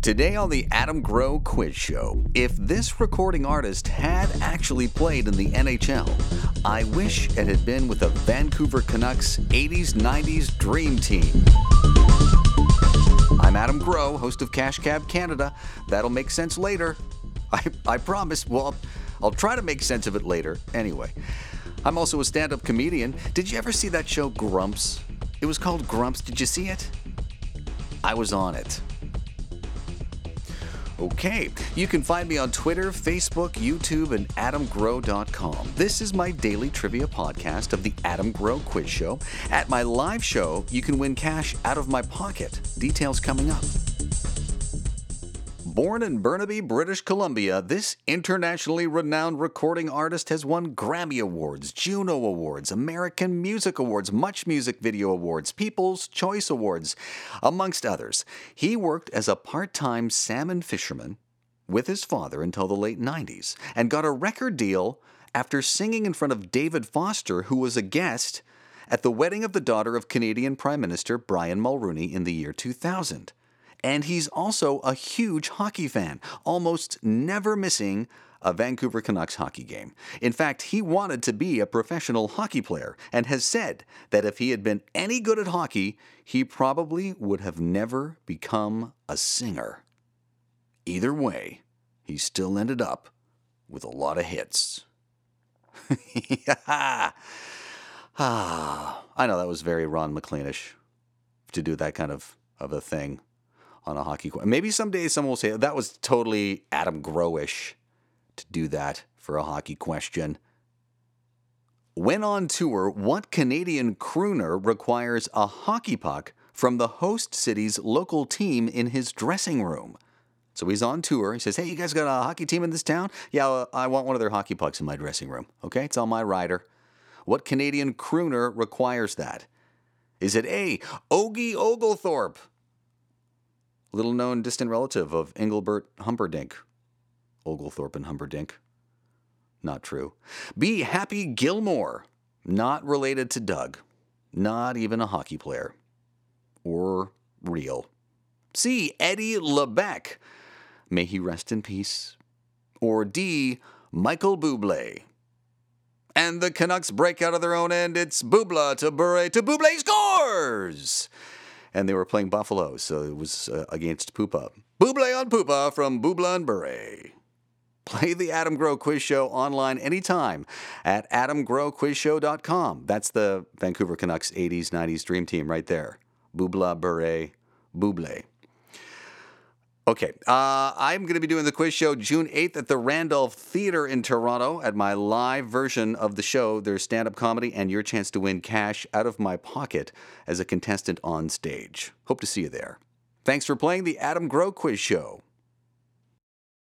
Today on the Adam Grow Quiz Show, if this recording artist had actually played in the NHL, I wish it had been with the Vancouver Canucks 80s, 90s Dream Team. I'm Adam Grow, host of Cash Cab Canada. That'll make sense later. I promise. Well, I'll try to make sense of it later. Anyway, I'm also a stand-up comedian. Did you ever see that show Grumps? It was called Grumps. Did you see it? I was on it. Okay, you can find me on Twitter, Facebook, YouTube, and adamgrow.com. This is my daily trivia podcast of the Adam Grow Quiz Show. At my live show, you can win cash out of my pocket. Details coming up. Born in Burnaby, British Columbia, this internationally renowned recording artist has won Grammy Awards, Juno Awards, American Music Awards, Much Music Video Awards, People's Choice Awards, amongst others. He worked as a part-time salmon fisherman with his father until the late 90s and got a record deal after singing in front of David Foster, who was a guest at the wedding of the daughter of Canadian Prime Minister Brian Mulroney in the year 2000. And he's also a huge hockey fan, almost never missing a Vancouver Canucks hockey game. In fact, he wanted to be a professional hockey player and has said that if he had been any good at hockey, he probably would have never become a singer. Either way, he still ended up with a lot of hits. I know that was very Ron McLeanish to do that kind of a thing on a hockey question. Maybe someday someone will say that was totally Adam Growish to do that for a hockey question. When on tour, what Canadian crooner requires a hockey puck from the host city's local team in his dressing room? So he's on tour. He says, hey, you guys got a hockey team in this town? Yeah, I want one of their hockey pucks in my dressing room. Okay, it's on my rider. What Canadian crooner requires that? Is it A, Ogie Oglethorpe, little-known distant relative of Engelbert Humperdinck? Oglethorpe and Humperdinck. Not true. B, Happy Gilmore. Not related to Doug. Not even a hockey player. Or real. C, Eddie LeBec. May he rest in peace. Or D, Michael Bublé. And the Canucks break out of their own end. It's Bubla to Bure to Bublé scores! And they were playing Buffalo, so it was against Pupa. Bublé on Pupa from Bubla and Bure. Play the Adam Grow Quiz Show online anytime at adamgrowquizshow.com. That's the Vancouver Canucks 80s, 90s Dream Team right there. Bubla, Bure, Bublé. Okay, I'm going to be doing the quiz show June 8th at the Randolph Theatre in Toronto. At my live version of the show, there's stand-up comedy and your chance to win cash out of my pocket as a contestant on stage. Hope to see you there. Thanks for playing the Adam Grow Quiz Show.